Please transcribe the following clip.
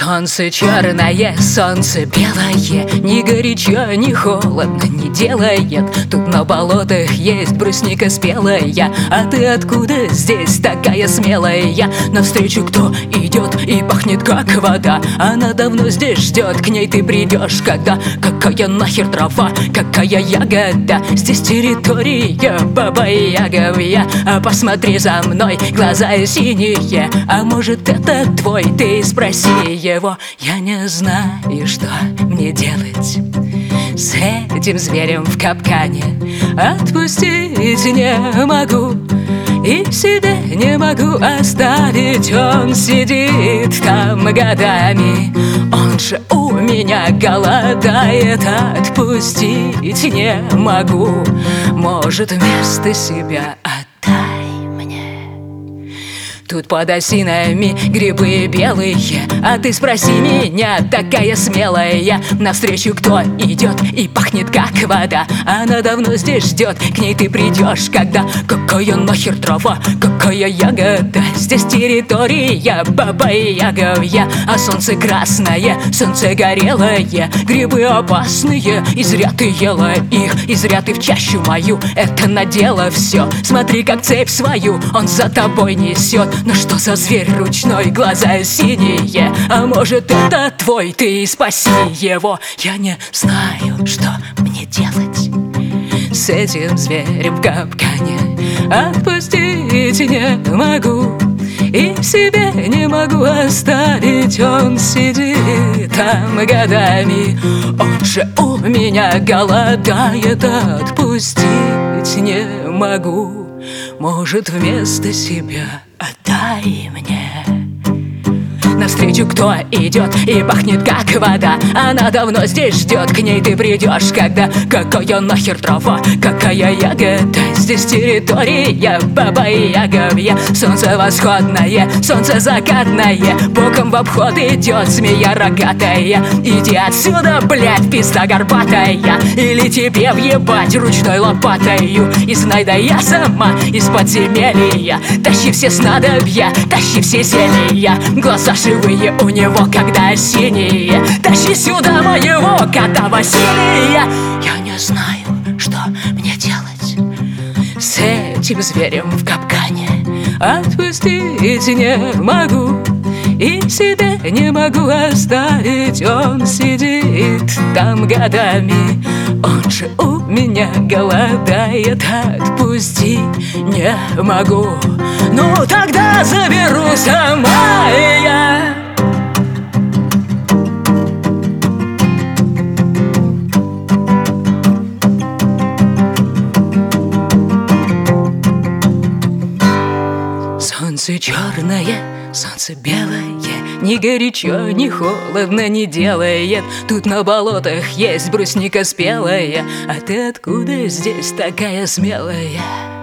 Солнце черное, солнце белое, ни горячо, ни холодно не делает. Тут на болотах есть брусника спелая, а ты откуда здесь такая смелая? Навстречу кто идет и пахнет как вода? Она давно здесь ждет, к ней ты придешь когда? Какая нахер трава, какая ягода? Здесь территория баба-яговья. А посмотри за мной, глаза синие. А может это твой, ты спроси его. Я не знаю, что мне делать с этим зверем в капкане. Отпустить не могу и себе не могу оставить. Он сидит там годами, он же у меня голодает. Отпустить не могу, может, вместо себя отдай мне. Тут под осинами грибы белые, а ты спроси меня, такая смелая. Навстречу кто идет и пахнет как вода? Она давно здесь ждет, к ней ты придешь когда? Какая нахер трава, какая ягода? Здесь территория баба-яговья. А солнце красное, солнце горелое, грибы опасные, и зря ты ела их, и зря ты в чащу мою это надела все. Смотри, как цепь свою он за тобой несет. Ну что за зверь ручной, глаза синие? А может это твой, ты спаси его. Я не знаю, что мне делать с этим зверем в капкане. Отпустить не могу и себе не могу оставить. Он сидит там годами, он же у меня голодает. Отпустить не могу, может, вместо себя отдай мне. Навстречу кто идет и пахнет как вода? Она давно здесь ждет, к ней ты придешь когда? Какая нахер трава, какая ягода? Здесь территория баба-яговья. Солнце восходное, солнце закатное, боком в обход идет змея рогатая. Иди отсюда, блядь, пизда горбатая, или тебе въебать ручной лопатою. И знай, да я сама из подземелья. Тащи все снадобья, тащи все зелья. Глаза живые у него, когда синие. Тащи сюда моего кота Василия. Я не знаю, что мне делать с этим зверем в капкане. Отпустить не могу и себе не могу оставить. Он сидит там годами, он же у меня голодает. Отпустить не могу, ну тогда заберу сама я. Солнце черное, солнце белое, ни горячо, ни холодно не делает. Тут на болотах есть брусника спелая, а ты откуда здесь такая смелая?